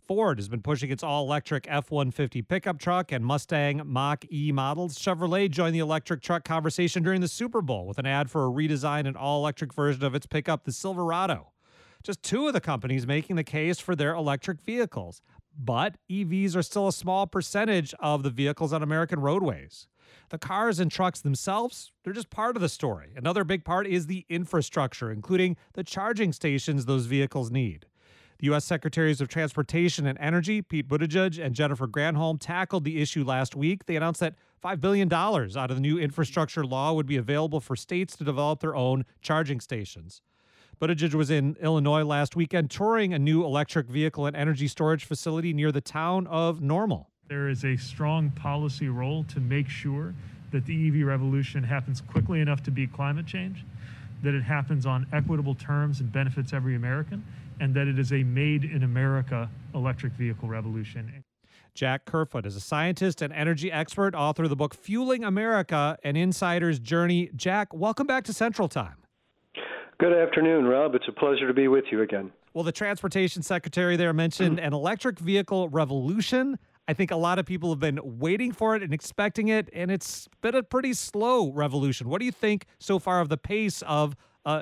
Ford has been pushing its all-electric F-150 pickup truck and Mustang Mach-E models. Chevrolet joined the electric truck conversation during the Super Bowl with an ad for a redesigned and all-electric version of its pickup, the Silverado. Just two of the companies making the case for their electric vehicles. But EVs are still a small percentage of the vehicles on American roadways. The cars and trucks themselves, they're just part of the story. Another big part is the infrastructure, including the charging stations those vehicles need. The U.S. Secretaries of Transportation and Energy, Pete Buttigieg and Jennifer Granholm, tackled the issue last week. They announced that $5 billion out of the new infrastructure law would be available for states to develop their own charging stations. Buttigieg was in Illinois last weekend touring a new electric vehicle and energy storage facility near the town of Normal. There is a strong policy role to make sure that the EV revolution happens quickly enough to beat climate change, that it happens on equitable terms and benefits every American, and that it is a made-in-America electric vehicle revolution. Jack Kerfoot is a scientist and energy expert, author of the book Fueling America, An Insider's Journey. Jack, welcome back to Central Time. Good afternoon, Rob. It's a pleasure to be with you again. Well, the Transportation Secretary there mentioned an electric vehicle revolution. I think a lot of people have been waiting for it and expecting it, and it's been a pretty slow revolution. What do you think so far of the pace of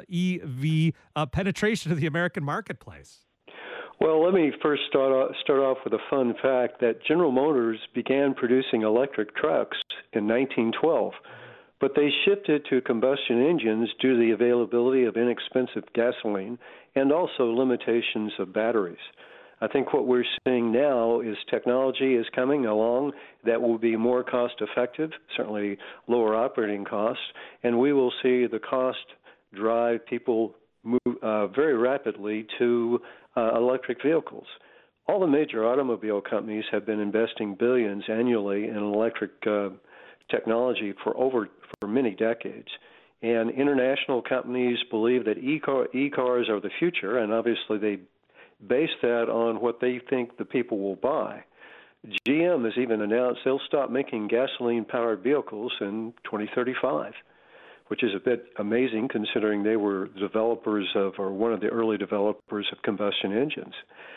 EV penetration of the American marketplace? Well, let me first start off with a fun fact that General Motors began producing electric trucks in 1912. But they shifted to combustion engines due to the availability of inexpensive gasoline and also limitations of batteries. I think what we're seeing now is technology is coming along that will be more cost effective, certainly lower operating costs, and we will see the cost drive people move very rapidly to electric vehicles. All the major automobile companies have been investing billions annually in electric technology for many decades. And international companies believe that e-cars are the future, and obviously they base that on what they think the people will buy. GM has even announced they'll stop making gasoline-powered vehicles in 2035, which is a bit amazing considering they were developers of, or one of the early developers of combustion engines.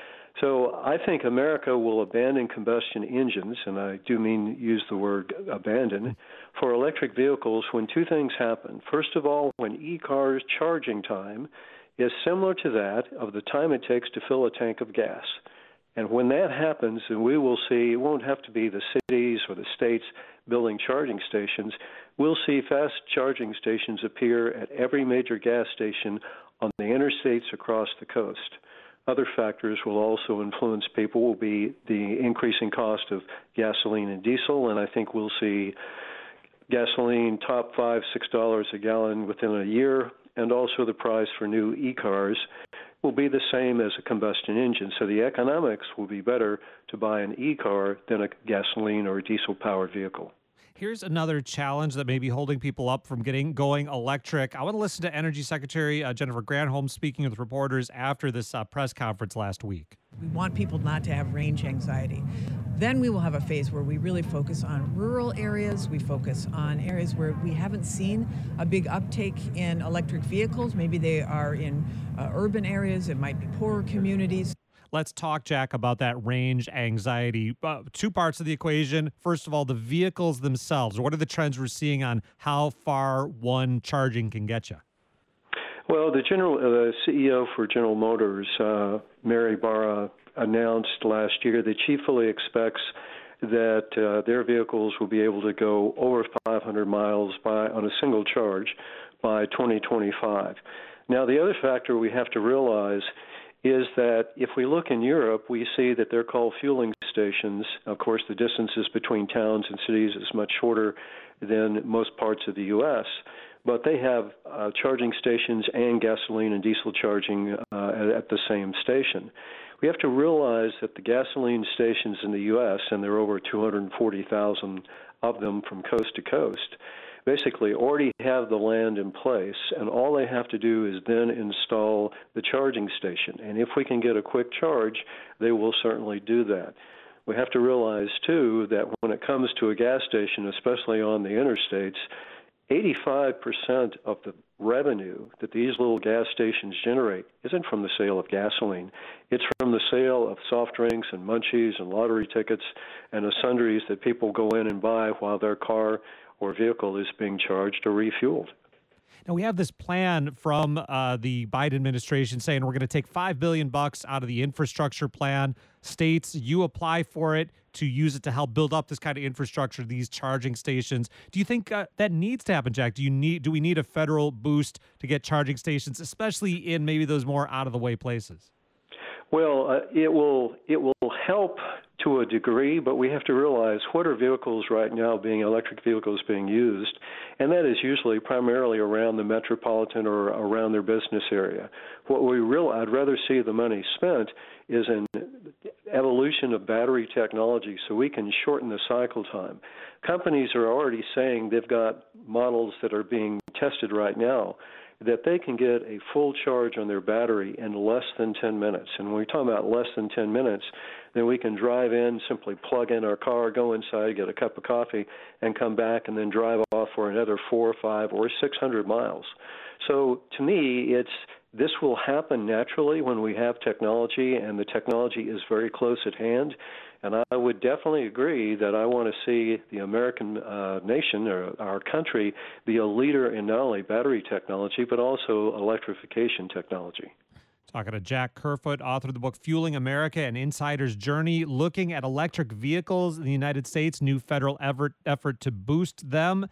So I think America will abandon combustion engines, and I do mean use the word abandon, for electric vehicles when two things happen. First of all, when e-cars charging time is similar to that of the time it takes to fill a tank of gas. And when that happens, then we will see, it won't have to be the cities or the states building charging stations. We'll see fast charging stations appear at every major gas station on the interstates across the coast. Other factors will also influence people will be the increasing cost of gasoline and diesel, and I think we'll see gasoline top $5, $6 a gallon within a year, and also the price for new e-cars will be the same as a combustion engine. So the economics will be better to buy an e-car than a gasoline or a diesel-powered vehicle. Here's another challenge that may be holding people up from going electric. I want to listen to Energy Secretary Jennifer Granholm speaking with reporters after this press conference last week. We want people not to have range anxiety. Then we will have a phase where we really focus on rural areas. We focus on areas where we haven't seen a big uptake in electric vehicles. Maybe they are in urban areas. It might be poorer communities. Let's talk, Jack, about that range anxiety. Two parts of the equation. First of all, the vehicles themselves. What are the trends we're seeing on how far one charging can get you? Well, the CEO for General Motors, Mary Barra, announced last year that she fully expects that their vehicles will be able to go over 500 miles on a single charge by 2025. Now, the other factor we have to realize is that if we look in Europe, we see that they're called fueling stations. Of course, the distances between towns and cities is much shorter than most parts of the U.S., but they have charging stations and gasoline and diesel charging at the same station. We have to realize that the gasoline stations in the U.S., and there are over 240,000 of them from coast to coast, basically already have the land in place, and all they have to do is then install the charging station. And if we can get a quick charge, they will certainly do that. We have to realize, too, that when it comes to a gas station, especially on the interstates, 85% of the revenue that these little gas stations generate isn't from the sale of gasoline. It's from the sale of soft drinks and munchies and lottery tickets and the sundries that people go in and buy while their car or vehicle is being charged or refueled. Now, we have this plan from the Biden administration saying we're going to take $5 billion out of the infrastructure plan. States, you apply for it to use it to help build up this kind of infrastructure, these charging stations. Do you think that needs to happen, Jack? Do we need a federal boost to get charging stations, especially in maybe those more out-of-the-way places? Well, it will help to a degree, but we have to realize what are vehicles right now being electric vehicles being used, and that is usually primarily around the metropolitan or around their business area. I'd rather see the money spent is in evolution of battery technology so we can shorten the cycle time. Companies are already saying they've got models that are being tested right now that they can get a full charge on their battery in less than 10 minutes. And when we talk about less than 10 minutes, then we can drive in, simply plug in our car, go inside, get a cup of coffee, and come back and then drive off for another 400 or 500 or 600 miles. So to me, this will happen naturally when we have technology, and the technology is very close at hand. And I would definitely agree that I want to see the American nation or our country be a leader in not only battery technology, but also electrification technology. Talking to Jack Kerfoot, author of the book Fueling America, an Insider's Journey, looking at electric vehicles in the United States, new federal effort to boost them.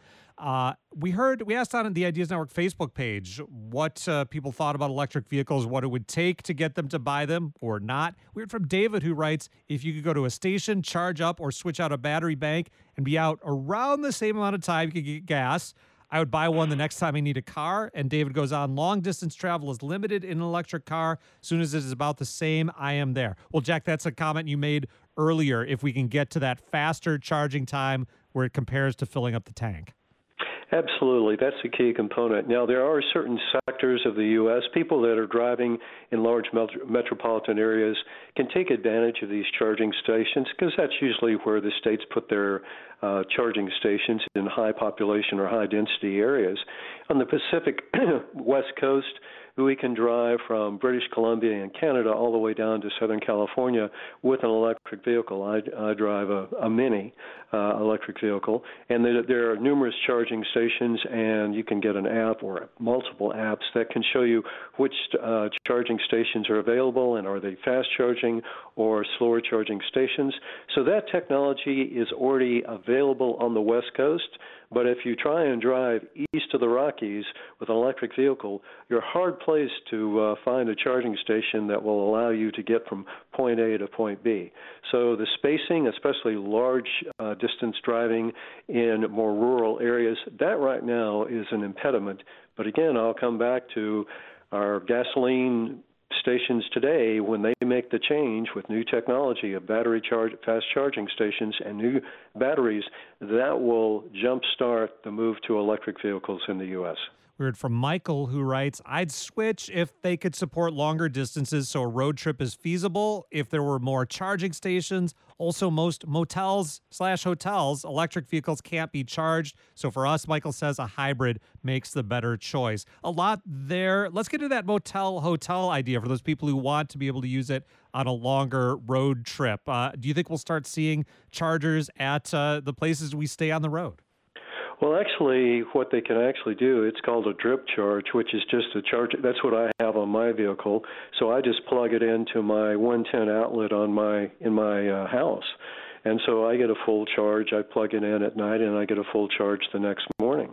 We asked on the Ideas Network Facebook page what people thought about electric vehicles, what it would take to get them to buy them or not. We heard from David, who writes, if you could go to a station, charge up or switch out a battery bank and be out around the same amount of time you could get gas, I would buy one the next time I need a car. And David goes on, long distance travel is limited in an electric car. As soon as it is about the same, I am there. Well, Jack, that's a comment you made earlier. If we can get to that faster charging time where it compares to filling up the tank. Absolutely. That's a key component. Now, there are certain sectors of the U.S., people that are driving in large metropolitan areas can take advantage of these charging stations because that's usually where the states put their charging stations in high population or high density areas. On the Pacific West Coast, we can drive from British Columbia and Canada all the way down to Southern California with an electric vehicle. I drive a Mini electric vehicle, and there are numerous charging stations, and you can get an app or multiple apps that can show you which charging stations are available and are they fast charging or slower charging stations. So that technology is already available on the West Coast. But if you try and drive east of the Rockies with an electric vehicle, you're hard-placed to find a charging station that will allow you to get from point A to point B. So the spacing, especially large distance driving in more rural areas, that right now is an impediment. But again, I'll come back to our gasoline stations today. When they make the change with new technology of fast charging stations and new batteries, that will jumpstart the move to electric vehicles in the U.S. We heard from Michael, who writes, I'd switch if they could support longer distances so a road trip is feasible, if there were more charging stations. Also, most motels/hotels, electric vehicles can't be charged. So for us, Michael says a hybrid makes the better choice. A lot there. Let's get to that motel-hotel idea for those people who want to be able to use it on a longer road trip. Do you think we'll start seeing chargers at the places we stay on the road? Well, actually, what they can actually do, it's called a drip charge, which is just a charge. That's what I have on my vehicle. So I just plug it into my 110 outlet in my house. And so I get a full charge. I plug it in at night, and I get a full charge the next morning.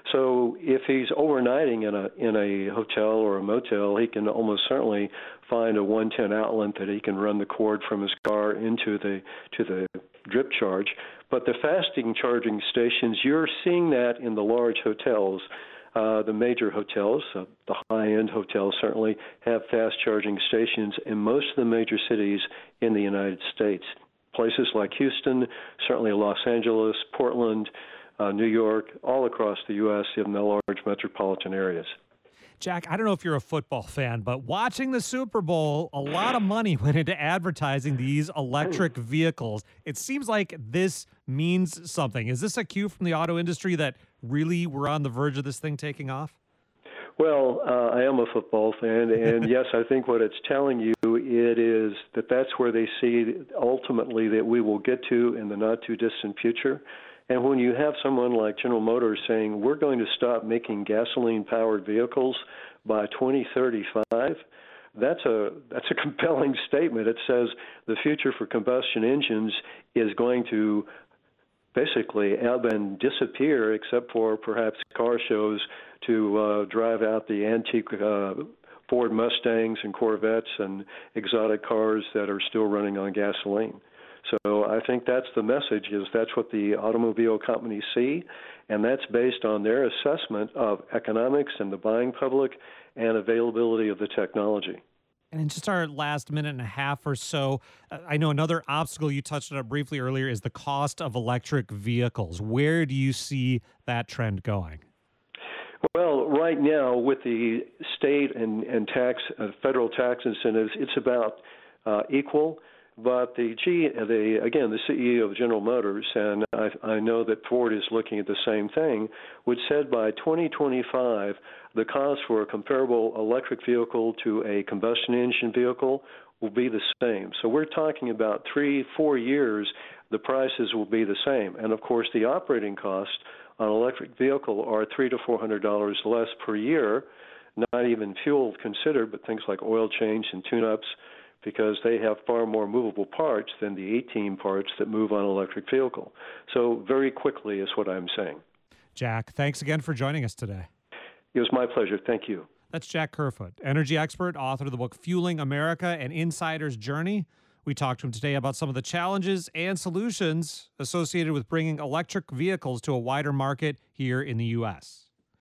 So if he's overnighting in a hotel or a motel, he can almost certainly find a 110 outlet that he can run the cord from his car into the drip charge. But the fasting charging stations, you're seeing that in the large hotels. The major hotels, the high-end hotels certainly have fast charging stations in most of the major cities in the United States. Places like Houston, certainly Los Angeles, Portland, New York, all across the U.S. in the large metropolitan areas. Jack, I don't know if you're a football fan, but watching the Super Bowl, a lot of money went into advertising these electric vehicles. It seems like this means something. Is this a cue from the auto industry that really we're on the verge of this thing taking off? Well, I am a football fan, and yes, I think what it's telling you it is that that's where they see ultimately that we will get to in the not too distant future. And when you have someone like General Motors saying we're going to stop making gasoline-powered vehicles by 2035, that's a compelling statement. It says the future for combustion engines is going to basically ebb and disappear, except for perhaps car shows to drive out the antique Ford Mustangs and Corvettes and exotic cars that are still running on gasoline. So I think that's the message, is that's what the automobile companies see, and that's based on their assessment of economics and the buying public and availability of the technology. And in just our last minute and a half or so, I know another obstacle you touched on briefly earlier is the cost of electric vehicles. Where do you see that trend going? Well, right now with the state and federal tax incentives, it's about equal. But the CEO of General Motors, and I know that Ford is looking at the same thing, which said by 2025, the cost for a comparable electric vehicle to a combustion engine vehicle will be the same. So we're talking about 3-4 years, the prices will be the same. And of course, the operating costs on an electric vehicle are $300 to $400 less per year, not even fuel considered, but things like oil change and tune-ups, because they have far more movable parts than the 18 parts that move on an electric vehicle. So very quickly is what I'm saying. Jack, thanks again for joining us today. It was my pleasure. Thank you. That's Jack Kerfoot, energy expert, author of the book Fueling America, An Insider's Journey. We talked to him today about some of the challenges and solutions associated with bringing electric vehicles to a wider market here in the U.S.